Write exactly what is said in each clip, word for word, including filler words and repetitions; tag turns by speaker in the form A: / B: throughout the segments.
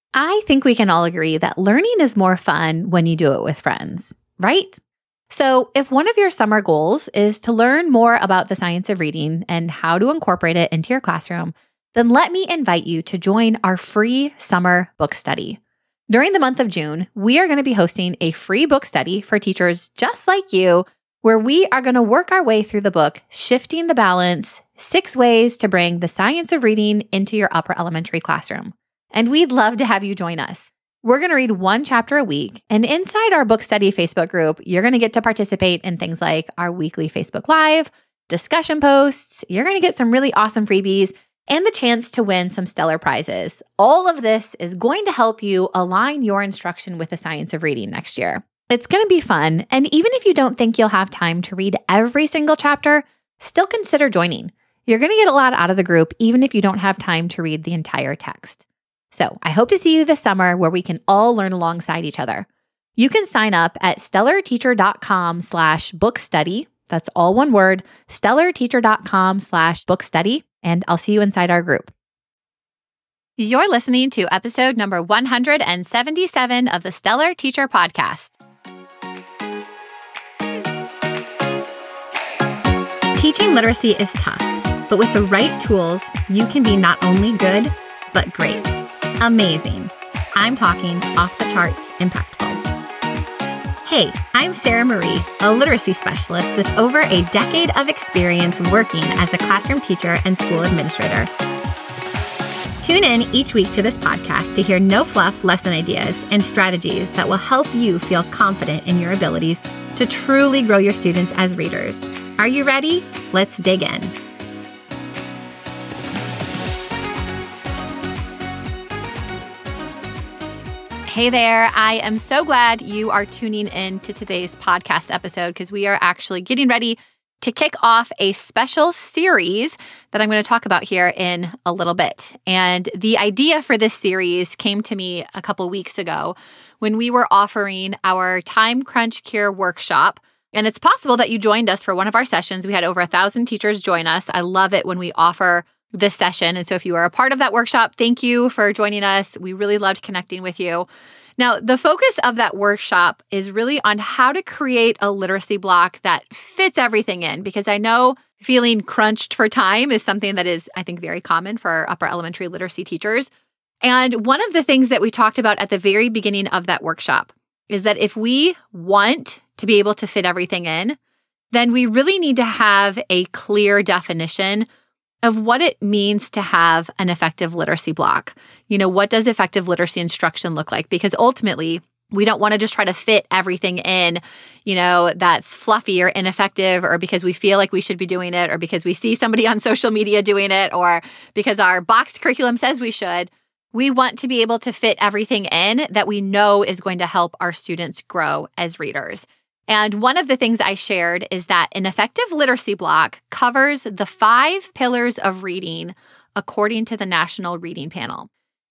A: I think we can all agree that learning is more fun when you do it with friends, right? So if one of your summer goals is to learn more about the science of reading and how to incorporate it into your classroom, then let me invite you to join our free summer book study. During the month of June, we are going to be hosting a free book study for teachers just like you, where we are going to work our way through the book, Shifting the Balance, Six Ways to Bring the Science of Reading into Your Upper Elementary Classroom. And we'd love to have you join us. We're going to read one chapter a week, and inside our book study Facebook group, you're going to get to participate in things like our weekly Facebook Live, discussion posts, you're going to get some really awesome freebies, and the chance to win some stellar prizes. All of this is going to help you align your instruction with the science of reading next year. It's going to be fun, and even if you don't think you'll have time to read every single chapter, still consider joining. You're going to get a lot out of the group, even if you don't have time to read the entire text. So I hope to see you this summer where we can all learn alongside each other. You can sign up at stellarteacher.com slash book study. That's all one word, stellarteacher.com slash book study, and I'll see you inside our group. You're listening to episode number one hundred seventy-seven of the Stellar Teacher Podcast. Teaching literacy is tough, but with the right tools, you can be not only good, but great. Amazing. I'm talking off the charts impactful. Hey, I'm Sarah Marie, a literacy specialist with over a decade of experience working as a classroom teacher and school administrator. Tune in each week to this podcast to hear no-fluff lesson ideas and strategies that will help you feel confident in your abilities to truly grow your students as readers. Are you ready? Let's dig in. Hey there. I am so glad you are tuning in to today's podcast episode because we are actually getting ready to kick off a special series that I'm going to talk about here in a little bit. And the idea for this series came to me a couple weeks ago when we were offering our Time Crunch Cure workshop. And it's possible that you joined us for one of our sessions. We had over a thousand teachers join us. I love it when we offer this session. And so if you are a part of that workshop, thank you for joining us. We really loved connecting with you. Now, the focus of that workshop is really on how to create a literacy block that fits everything in, because I know feeling crunched for time is something that is, I think, very common for upper elementary literacy teachers. And one of the things that we talked about at the very beginning of that workshop is that if we want to be able to fit everything in, then we really need to have a clear definition of what it means to have an effective literacy block. You know, what does effective literacy instruction look like? Because ultimately, we don't want to just try to fit everything in, you know, that's fluffy or ineffective, or because we feel like we should be doing it, or because we see somebody on social media doing it, or because our boxed curriculum says we should. We want to be able to fit everything in that we know is going to help our students grow as readers. And one of the things I shared is that an effective literacy block covers the five pillars of reading according to the National Reading Panel.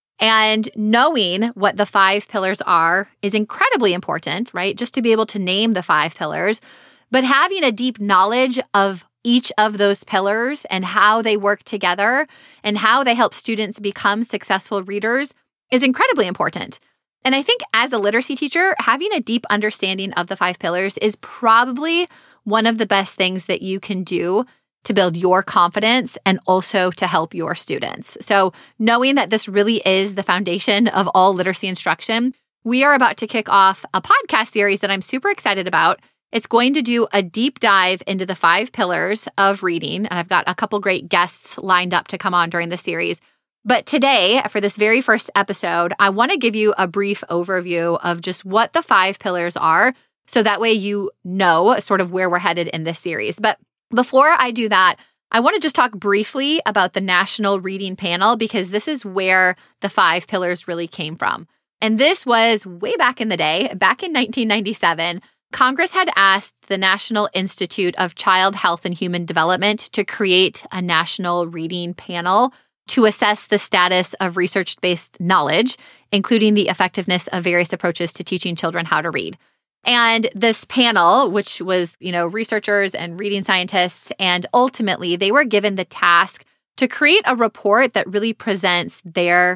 A: And knowing what the five pillars are is incredibly important, right? Just to be able to name the five pillars, but having a deep knowledge of each of those pillars and how they work together and how they help students become successful readers is incredibly important. And I think as a literacy teacher, having a deep understanding of the five pillars is probably one of the best things that you can do to build your confidence and also to help your students. So knowing that this really is the foundation of all literacy instruction, we are about to kick off a podcast series that I'm super excited about. It's going to do a deep dive into the five pillars of reading. And I've got a couple great guests lined up to come on during the series. But today, for this very first episode, I want to give you a brief overview of just what the five pillars are, so that way you know sort of where we're headed in this series. But before I do that, I want to just talk briefly about the National Reading Panel, because this is where the five pillars really came from. And this was way back in the day, back in nineteen ninety-seven, Congress had asked the National Institute of Child Health and Human Development to create a national reading panel to assess the status of research-based knowledge, including the effectiveness of various approaches to teaching children how to read. And this panel, which was, you know, researchers and reading scientists, and ultimately they were given the task to create a report that really presents their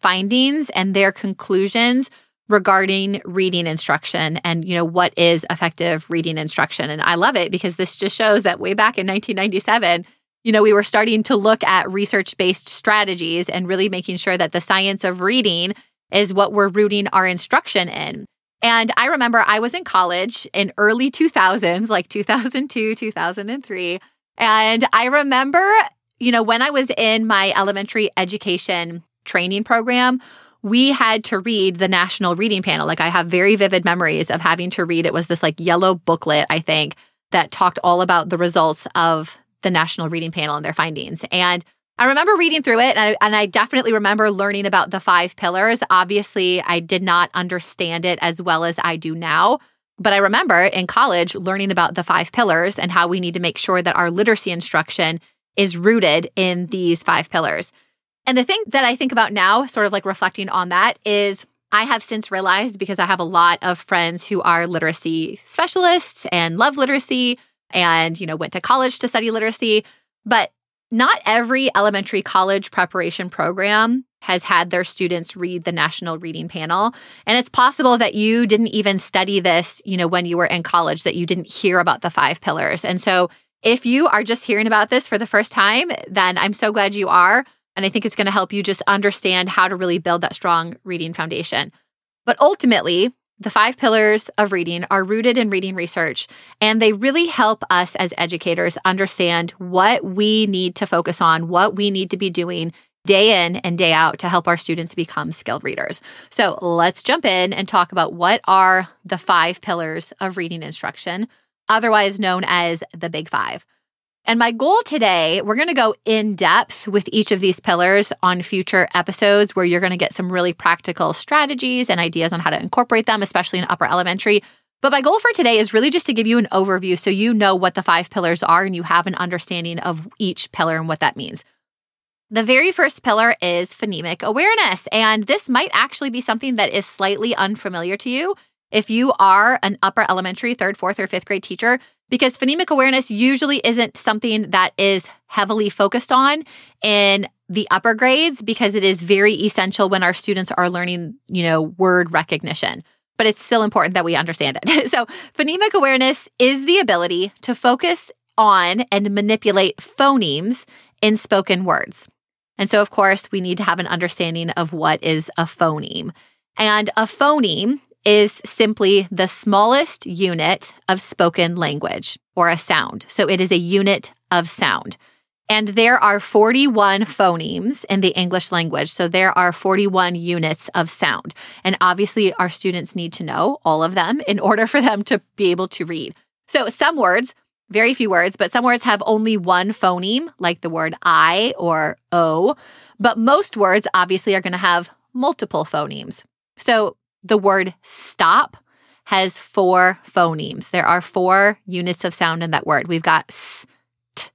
A: findings and their conclusions regarding reading instruction and, you know, what is effective reading instruction. And I love it because this just shows that way back in nineteen ninety-seven, you know, we were starting to look at research-based strategies and really making sure that the science of reading is what we're rooting our instruction in. And I remember I was in college in early two thousands, like two thousand two, two thousand three. And I remember, you know, when I was in my elementary education training program, we had to read the National Reading Panel. Like I have very vivid memories of having to read. It was this like yellow booklet, I think, that talked all about the results of the National Reading Panel and their findings. And I remember reading through it, and I, and I definitely remember learning about the five pillars. Obviously, I did not understand it as well as I do now, but I remember in college learning about the five pillars and how we need to make sure that our literacy instruction is rooted in these five pillars. And the thing that I think about now, sort of like reflecting on that, is I have since realized, because I have a lot of friends who are literacy specialists and love literacy and, you know, went to college to study literacy, but not every elementary college preparation program has had their students read the National Reading Panel. And it's possible that you didn't even study this, you know, when you were in college, that you didn't hear about the five pillars. And so if you are just hearing about this for the first time, then I'm so glad you are. And I think it's going to help you just understand how to really build that strong reading foundation. But ultimately, the five pillars of reading are rooted in reading research, and they really help us as educators understand what we need to focus on, what we need to be doing day in and day out to help our students become skilled readers. So let's jump in and talk about what are the five pillars of reading instruction, otherwise known as the Big Five. And my goal today, we're going to go in depth with each of these pillars on future episodes where you're going to get some really practical strategies and ideas on how to incorporate them, especially in upper elementary. But my goal for today is really just to give you an overview so you know what the five pillars are and you have an understanding of each pillar and what that means. The very first pillar is phonemic awareness. And this might actually be something that is slightly unfamiliar to you if you are an upper elementary, third, fourth, or fifth grade teacher, because phonemic awareness usually isn't something that is heavily focused on in the upper grades because it is very essential when our students are learning, you know, word recognition. But it's still important that we understand it. So phonemic awareness is the ability to focus on and manipulate phonemes in spoken words. And so, of course, we need to have an understanding of what is a phoneme. And a phoneme is simply the smallest unit of spoken language or a sound. So it is a unit of sound. And there are forty-one phonemes in the English language. So there are forty-one units of sound. And obviously, our students need to know all of them in order for them to be able to read. So some words, very few words, but some words have only one phoneme, like the word I or O. But most words obviously are going to have multiple phonemes. So the word stop has four phonemes. There are four units of sound in that word. We've got s, t,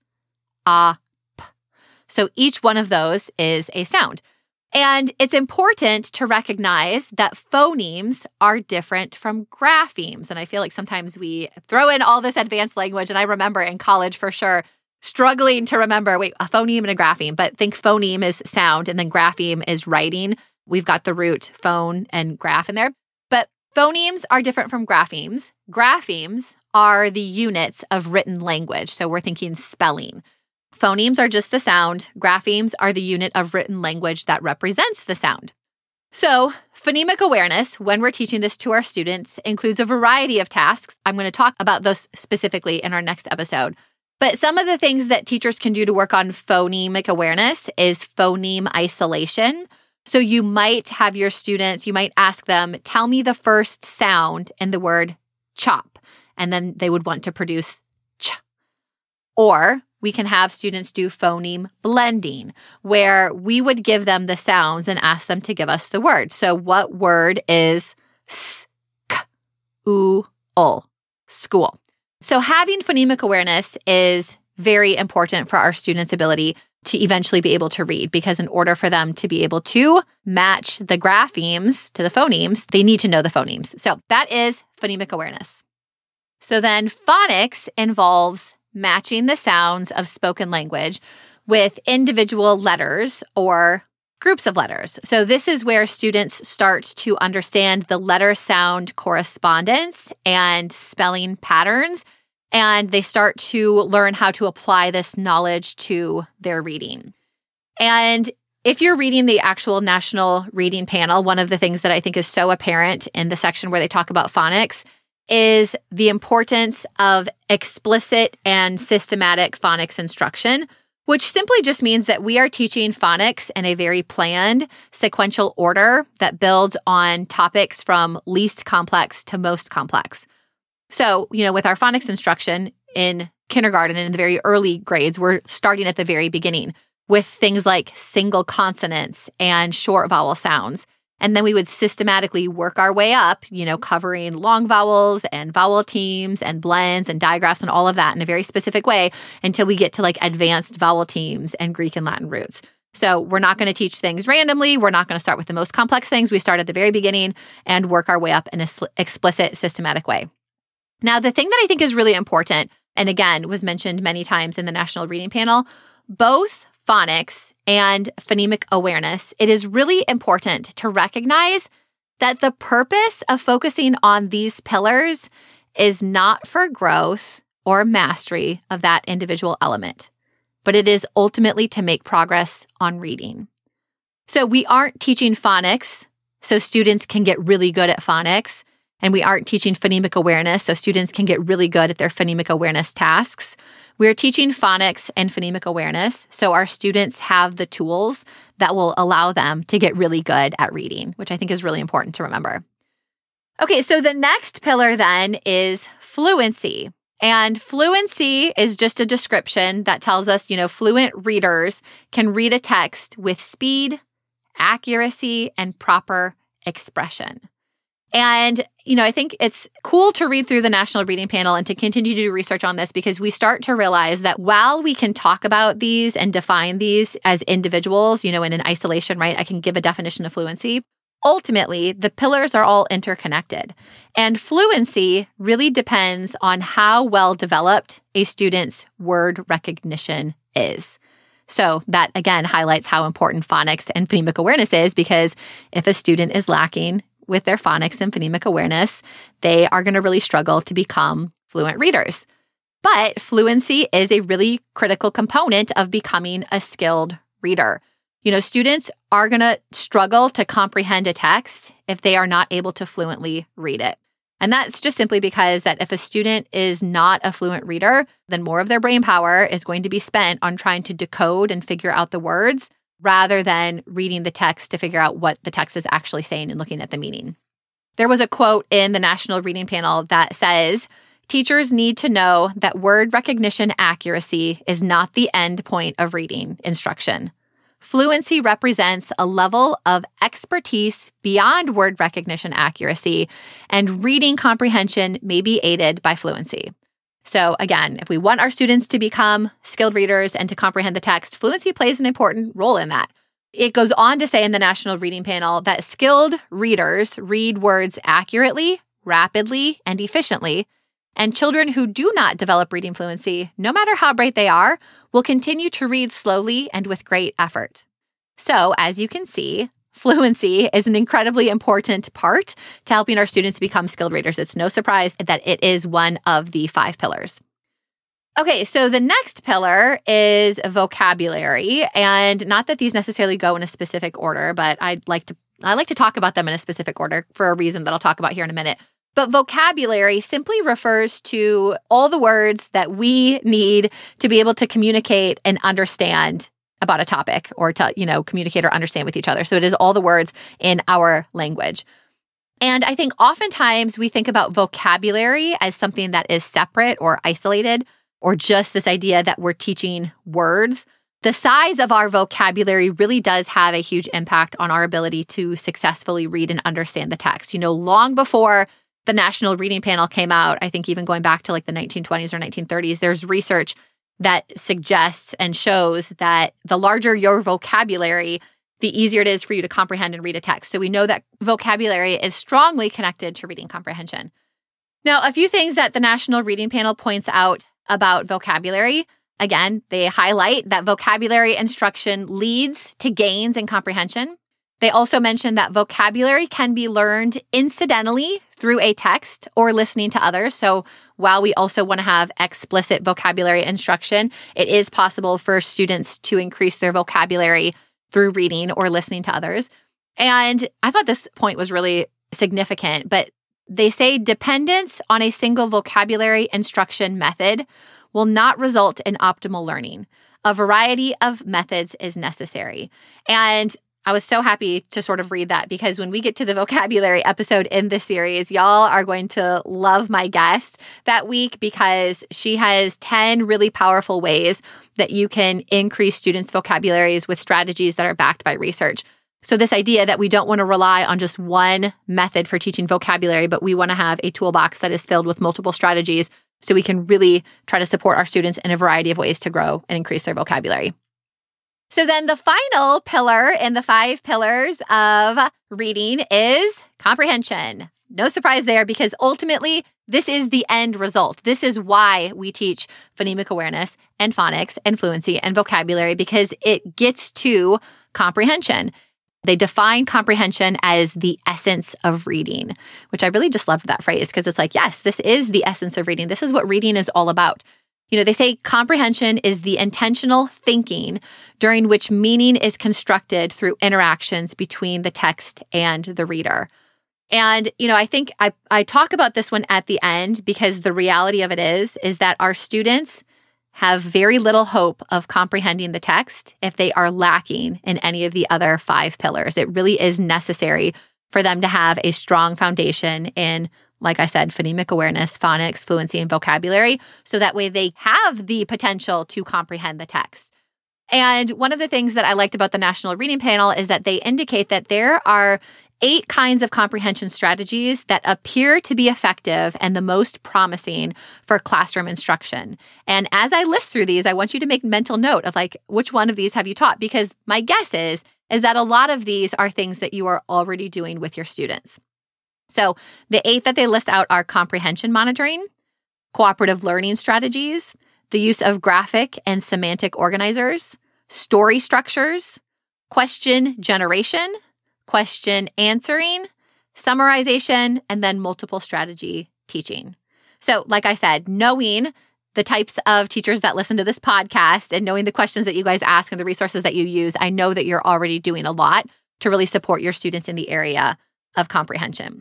A: a, p. So each one of those is a sound. And it's important to recognize that phonemes are different from graphemes. And I feel like sometimes we throw in all this advanced language. And I remember in college for sure struggling to remember, wait, a phoneme and a grapheme. But think phoneme is sound and then grapheme is writing. We've got the root phone and graph in there. But phonemes are different from graphemes. Graphemes are the units of written language. So we're thinking spelling. Phonemes are just the sound. Graphemes are the unit of written language that represents the sound. So phonemic awareness, when we're teaching this to our students, includes a variety of tasks. I'm going to talk about those specifically in our next episode. But some of the things that teachers can do to work on phonemic awareness is phoneme isolation. So you might have your students, you might ask them, tell me the first sound in the word chop. And then they would want to produce ch. Or we can have students do phoneme blending, where we would give them the sounds and ask them to give us the word. So what word is s, k, u, ul, school? So having phonemic awareness is very important for our students' ability to eventually be able to read, because in order for them to be able to match the graphemes to the phonemes, they need to know the phonemes. So that is phonemic awareness. So then phonics involves matching the sounds of spoken language with individual letters or groups of letters. So this is where students start to understand the letter-sound correspondence and spelling patterns, and they start to learn how to apply this knowledge to their reading. And if you're reading the actual National Reading Panel, one of the things that I think is so apparent in the section where they talk about phonics is the importance of explicit and systematic phonics instruction, which simply just means that we are teaching phonics in a very planned, sequential order that builds on topics from least complex to most complex. So, you know, with our phonics instruction in kindergarten and in the very early grades, we're starting at the very beginning with things like single consonants and short vowel sounds. And then we would systematically work our way up, you know, covering long vowels and vowel teams and blends and digraphs and all of that in a very specific way until we get to like advanced vowel teams and Greek and Latin roots. So we're not going to teach things randomly. We're not going to start with the most complex things. We start at the very beginning and work our way up in an explicit, systematic way. Now, the thing that I think is really important, and again, was mentioned many times in the National Reading Panel, both phonics and phonemic awareness, it is really important to recognize that the purpose of focusing on these pillars is not for growth or mastery of that individual element, but it is ultimately to make progress on reading. So we aren't teaching phonics so students can get really good at phonics, and we aren't teaching phonemic awareness so students can get really good at their phonemic awareness tasks. We're teaching phonics and phonemic awareness so our students have the tools that will allow them to get really good at reading, which I think is really important to remember. Okay, so the next pillar then is fluency. And fluency is just a description that tells us, you know, fluent readers can read a text with speed, accuracy, and proper expression. And, you know, I think it's cool to read through the National Reading Panel and to continue to do research on this because we start to realize that while we can talk about these and define these as individuals, you know, in an isolation, right, I can give a definition of fluency. Ultimately, the pillars are all interconnected. And fluency really depends on how well developed a student's word recognition is. So that, again, highlights how important phonics and phonemic awareness is because if a student is lacking with their phonics and phonemic awareness, they are going to really struggle to become fluent readers. But fluency is a really critical component of becoming a skilled reader. You know, students are going to struggle to comprehend a text if they are not able to fluently read it. And that's just simply because that if a student is not a fluent reader, then more of their brain power is going to be spent on trying to decode and figure out the words rather than reading the text to figure out what the text is actually saying and looking at the meaning. There was a quote in the National Reading Panel that says, "Teachers need to know that word recognition accuracy is not the end point of reading instruction. Fluency represents a level of expertise beyond word recognition accuracy, and reading comprehension may be aided by fluency." So again, if we want our students to become skilled readers and to comprehend the text, fluency plays an important role in that. It goes on to say in the National Reading Panel that skilled readers read words accurately, rapidly, and efficiently, and children who do not develop reading fluency, no matter how bright they are, will continue to read slowly and with great effort. So, as you can see, fluency is an incredibly important part to helping our students become skilled readers. It's no surprise that it is one of the five pillars. Okay, so the next pillar is vocabulary, and not that these necessarily go in a specific order, but I'd like to I like to talk about them in a specific order for a reason that I'll talk about here in a minute. But vocabulary simply refers to all the words that we need to be able to communicate and understand about a topic or to, you know, communicate or understand with each other. So it is all the words in our language. And I think oftentimes we think about vocabulary as something that is separate or isolated or just this idea that we're teaching words. The size of our vocabulary really does have a huge impact on our ability to successfully read and understand the text. You know, long before the National Reading Panel came out, I think even going back to like the nineteen twenties or nineteen thirties, there's research that suggests and shows that the larger your vocabulary, the easier it is for you to comprehend and read a text. So we know that vocabulary is strongly connected to reading comprehension. Now, a few things that the National Reading Panel points out about vocabulary. again, they highlight that vocabulary instruction leads to gains in comprehension. They also mention that vocabulary can be learned incidentally through a text or listening to others. So while we also want to have explicit vocabulary instruction, it is possible for students to increase their vocabulary through reading or listening to others. And I thought this point was really significant, but they say dependence on a single vocabulary instruction method will not result in optimal learning. A variety of methods is necessary. And I was so happy to sort of read that, because when we get to the vocabulary episode in this series, y'all are going to love my guest that week, because she has ten really powerful ways that you can increase students' vocabularies with strategies that are backed by research. So this idea that we don't want to rely on just one method for teaching vocabulary, but we want to have a toolbox that is filled with multiple strategies so we can really try to support our students in a variety of ways to grow and increase their vocabulary. So then the final pillar in the five pillars of reading is comprehension. No surprise there, because ultimately this is the end result. This is why we teach phonemic awareness and phonics and fluency and vocabulary, because it gets to comprehension. They define comprehension as the essence of reading, which I really just loved that phrase, because it's like, yes, this is the essence of reading. This is what reading is all about. You know, they say comprehension is the intentional thinking during which meaning is constructed through interactions between the text and the reader. And, you know, I think I, I talk about this one at the end, because the reality of it is, is that our students have very little hope of comprehending the text if they are lacking in any of the other five pillars. It really is necessary for them to have a strong foundation in, like I said, phonemic awareness, phonics, fluency, and vocabulary, so that way they have the potential to comprehend the text. And one of the things that I liked about the National Reading Panel is that they indicate that there are eight kinds of comprehension strategies that appear to be effective and the most promising for classroom instruction. And as I list through these, I want you to make mental note of like, which one of these have you taught? Because my guess is, is that a lot of these are things that you are already doing with your students. So the eight that they list out are comprehension monitoring, cooperative learning strategies, the use of graphic and semantic organizers, story structures, question generation, question answering, summarization, and then multiple strategy teaching. So like I said, knowing the types of teachers that listen to this podcast and knowing the questions that you guys ask and the resources that you use, I know that you're already doing a lot to really support your students in the area of comprehension.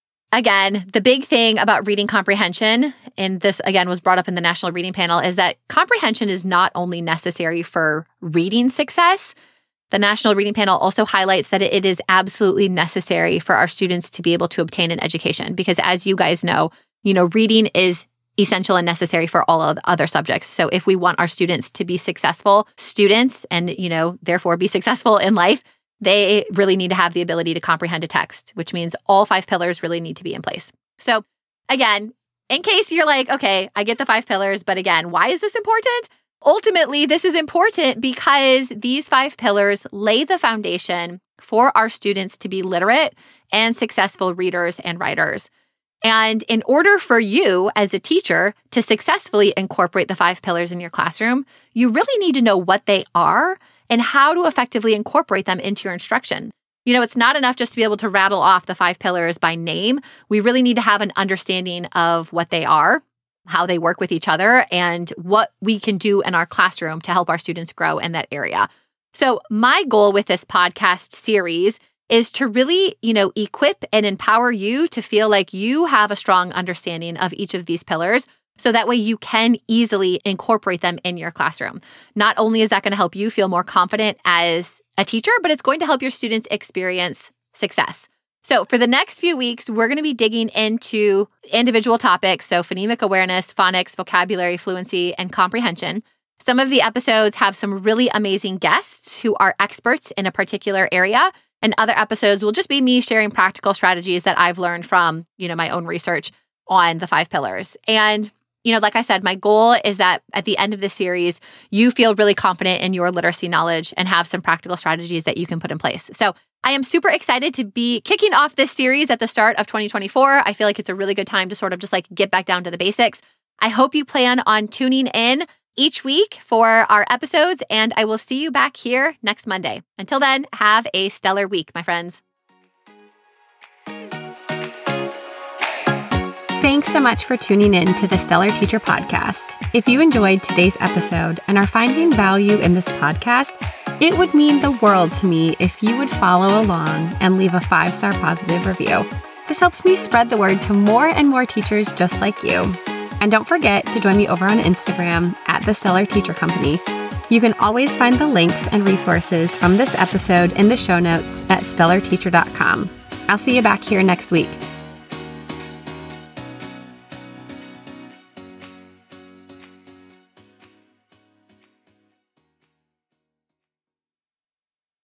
A: Again, the big thing about reading comprehension, and this again was brought up in the National Reading Panel, is that comprehension is not only necessary for reading success. The National Reading Panel also highlights that it is absolutely necessary for our students to be able to obtain an education, because as you guys know, you know, reading is essential and necessary for all of the other subjects. So if we want our students to be successful students and, you know, therefore be successful in life, they really need to have the ability to comprehend a text, which means all five pillars really need to be in place. So again, in case you're like, okay, I get the five pillars, but again, why is this important? Ultimately, this is important because these five pillars lay the foundation for our students to be literate and successful readers and writers. And in order for you as a teacher to successfully incorporate the five pillars in your classroom, you really need to know what they are and how to effectively incorporate them into your instruction. You know, it's not enough just to be able to rattle off the five pillars by name. We really need to have an understanding of what they are, how they work with each other, and what we can do in our classroom to help our students grow in that area. So my goal with this podcast series is to really, you know, equip and empower you to feel like you have a strong understanding of each of these pillars, so that way you can easily incorporate them in your classroom. Not only is that going to help you feel more confident as a teacher, but it's going to help your students experience success. So for the next few weeks, we're going to be digging into individual topics. So phonemic awareness, phonics, vocabulary, fluency, and comprehension. Some of the episodes have some really amazing guests who are experts in a particular area. And other episodes will just be me sharing practical strategies that I've learned from, you know, my own research on the five pillars. And you know, like I said, my goal is that at the end of this series, you feel really confident in your literacy knowledge and have some practical strategies that you can put in place. So I am super excited to be kicking off this series at the start of twenty twenty-four. I feel like it's a really good time to sort of just like get back down to the basics. I hope you plan on tuning in each week for our episodes, and I will see you back here next Monday. Until then, have a stellar week, my friends. Thanks so much for tuning in to the Stellar Teacher Podcast. If you enjoyed today's episode and are finding value in this podcast, it would mean the world to me if you would follow along and leave a five-star positive review. This helps me spread the word to more and more teachers just like you. And don't forget to join me over on Instagram at the Stellar Teacher Company. You can always find the links and resources from this episode in the show notes at stellar teacher dot com. I'll see you back here next week.